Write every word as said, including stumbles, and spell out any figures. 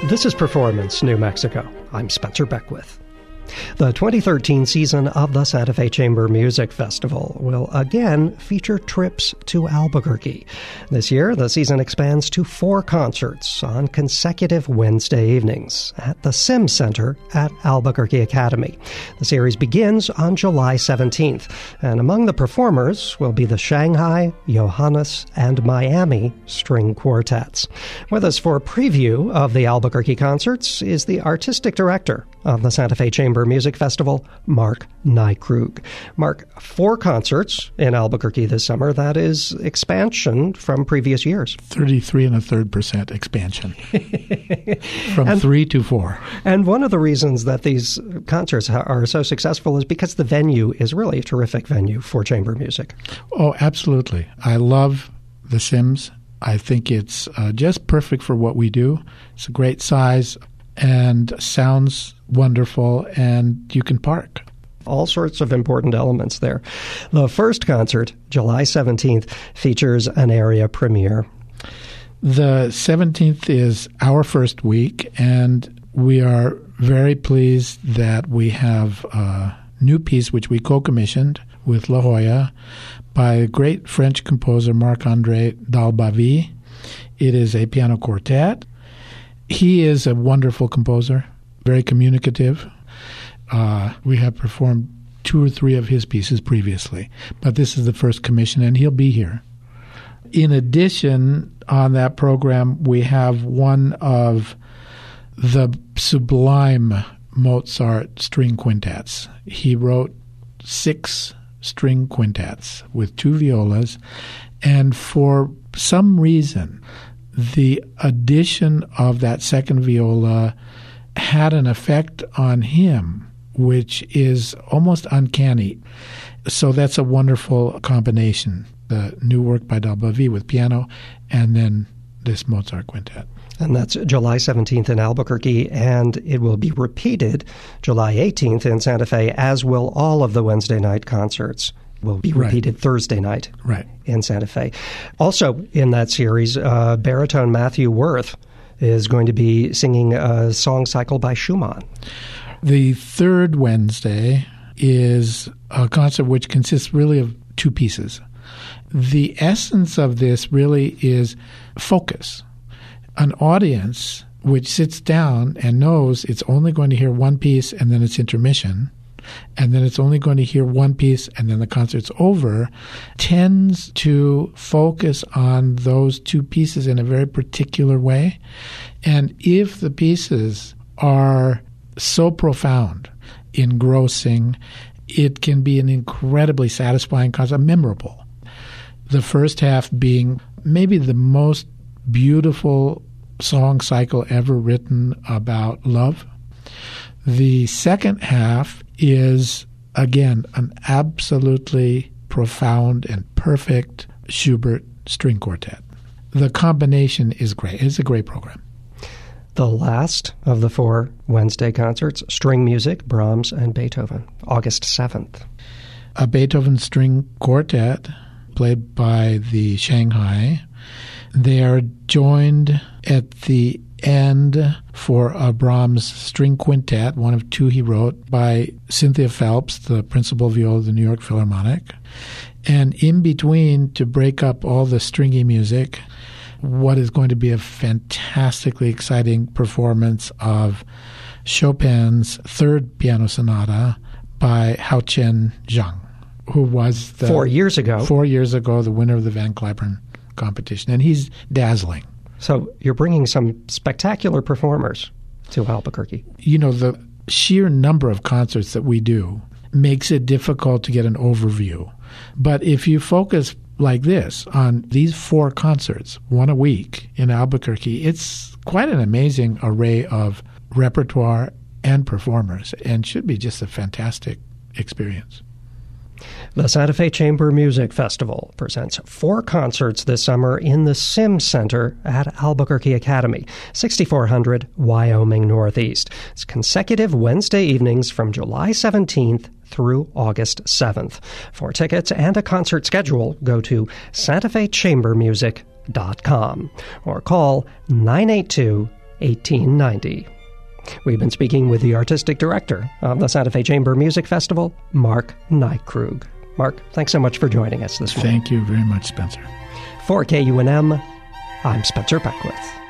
This is Performance New Mexico. I'm Spencer Beckwith. The twenty thirteen season of the Santa Fe Chamber Music Festival will again feature trips to Albuquerque. This year, the season expands to four concerts on consecutive Wednesday evenings at the Sims Center at Albuquerque Academy. The series begins on July seventeenth, and among the performers will be the Shanghai, Johannes, and Miami string quartets. With us for a preview of the Albuquerque concerts is the artistic director of the Santa Fe Chamber Music Festival, Mark Nykrug. Mark, four concerts in Albuquerque this summer. That is expansion from previous years. thirty-three and a third percent expansion from and, three to four. And one of the reasons that these concerts are so successful is because the venue is really a terrific venue for chamber music. Oh, absolutely. I love the Sims. I think it's uh, just perfect for what we do. It's a great size and sounds wonderful, and you can park. All sorts of important elements there. The first concert, July seventeenth, features an area premiere. The seventeenth is our first week, and we are very pleased that we have a new piece which we co-commissioned with La Jolla by a great French composer, Marc-André Dalbavie. It is a piano quartet. He is a wonderful composer, very communicative. Uh, we have performed two or three of his pieces previously, but this is the first commission, and he'll be here. In addition, on that program, we have one of the sublime Mozart string quintets. He wrote six string quintets with two violas, and for some reason, the addition of that second viola had an effect on him, which is almost uncanny. So that's a wonderful combination, the new work by Dalbavie with piano and then this Mozart quintet. And that's July seventeenth in Albuquerque, and it will be repeated July eighteenth in Santa Fe, as will all of the Wednesday night concerts. Will be repeated right. Thursday night right. in Santa Fe. Also in that series, uh, baritone Matthew Worth is going to be singing a song cycle by Schumann. The third Wednesday is a concert which consists really of two pieces. The essence of this really is focus. An audience which sits down and knows it's only going to hear one piece and then it's intermission, and then it's only going to hear one piece and then the concert's over, tends to focus on those two pieces in a very particular way. And if the pieces are so profound, engrossing, it can be an incredibly satisfying concert, memorable. The first half being maybe the most beautiful song cycle ever written about love. The second half is, again, an absolutely profound and perfect Schubert string quartet. The combination is great. It's a great program. The last of the four Wednesday concerts, string music, Brahms and Beethoven, August seventh. A Beethoven string quartet played by the Shanghai. They are joined at the end for a Brahms string quintet, one of two he wrote, by Cynthia Phelps, the principal viola of the New York Philharmonic. And in between, to break up all the stringy music, what is going to be a fantastically exciting performance of Chopin's third piano sonata by Haochen Zhang, who was the, four years ago. Four years ago, the winner of the Van Cliburn competition. And he's dazzling. So you're bringing some spectacular performers to Albuquerque. You know, the sheer number of concerts that we do makes it difficult to get an overview. But if you focus like this on these four concerts, one a week in Albuquerque, it's quite an amazing array of repertoire and performers, and should be just a fantastic experience. The Santa Fe Chamber Music Festival presents four concerts this summer in the Sims Center at Albuquerque Academy, sixty-four hundred Wyoming Northeast. It's consecutive Wednesday evenings from July seventeenth through August seventh. For tickets and a concert schedule, go to santa fe chamber music dot com or call nine eight two, eighteen ninety. We've been speaking with the artistic director of the Santa Fe Chamber Music Festival, Mark Nykrug. Mark, thanks so much for joining us this morning. Thank you very much, Spencer. For K U N M, I'm Spencer Beckwith.